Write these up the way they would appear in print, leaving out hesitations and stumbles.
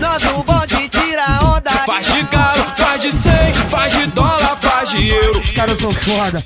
Nosso bonde tira onda. Faz de galo, faz de 100, faz de dólar, faz de euro. Os caras são foda.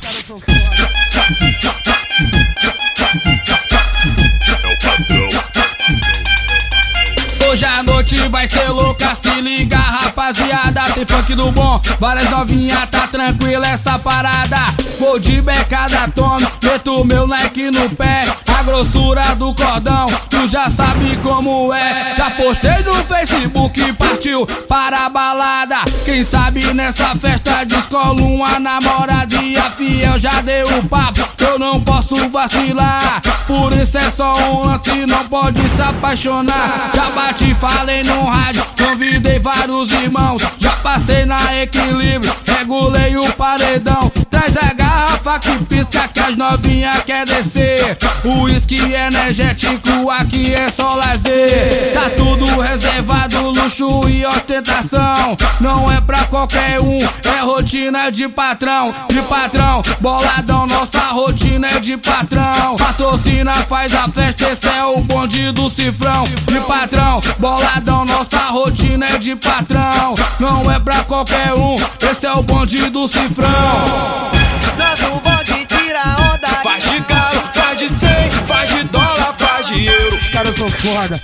Hoje a noite vai ser louca, se liga rapaziada. Tem funk do bom, várias novinhas, tá tranquila essa parada. Vou de becada, tome, meto meu Nike no pé. A grossura do cordão, tu já sabe como é. Já postei no Facebook, partiu para a balada. Quem sabe nessa festa descolo uma namoradinha fiel. Já deu o papo, eu não posso vacilar. Por isso é só um lance, não pode se apaixonar. Já bati, falei no rádio, convidei vários irmãos. Já passei na equilíbrio, regulei o paredão. Traz a garrafa que pisca que as novinhas quer descer. O uísque energético aqui é só lazer. Tá tudo reservado, luxo e ostentação. Não é pra qualquer um, é rotina de patrão. De patrão, boladão, nossa rotina é de patrão. Patrocina, faz a festa, esse é o bonde do cifrão. De patrão, boladão, nossa rotina é de patrão. Não é pra qualquer um, esse é o bonde do cifrão. Nosso bonde tira onda. Faz de galo, faz de 100, faz de dólar, faz de euro. Os caras são foda.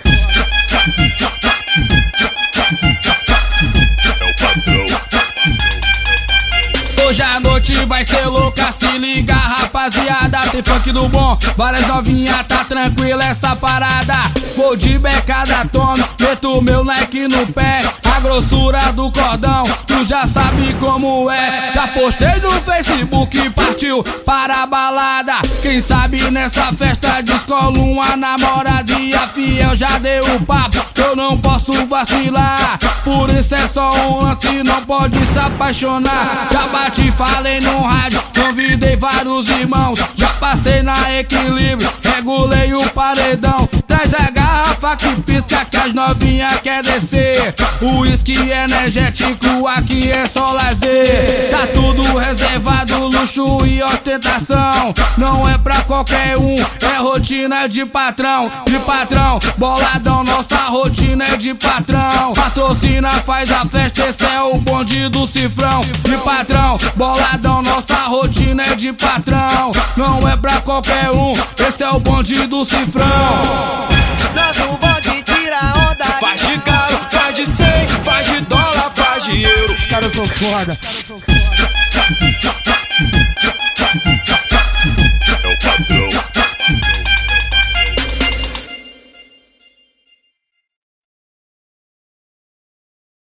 Hoje a noite vai ser louca, se liga rapaziada. Tem funk do bom, várias novinhas, tá tranquila essa parada. Vou de becada, tome, meto meu Nike no pé. A grossura do cordão, tu já sabe como é. Já postei no Facebook, partiu para a balada. Quem sabe nessa festa descolo uma namoradinha fiel. Já deu o papo, eu não posso vacilar. Por isso é só um lance, não pode se apaixonar. Já bati, falei no rádio, convidei vários irmãos. Já passei na equilíbrio, regulei o paredão. Traz a garrafa que pisca que as novinhas quer descer. O uísque energético aqui é só lazer. Tá tudo reservado, luxo e ostentação. Não é pra qualquer um, é rotina de patrão. De patrão, boladão, nossa rotina é de patrão. Patrocina, faz a festa, esse é o bonde do cifrão. De patrão, boladão, nossa rotina é de patrão. Não é pra qualquer um, esse é o bonde do cifrão. Nosso bonde tira onda. Faz de galo, faz de 100, faz de dólar, faz de euro. Os caras são foda.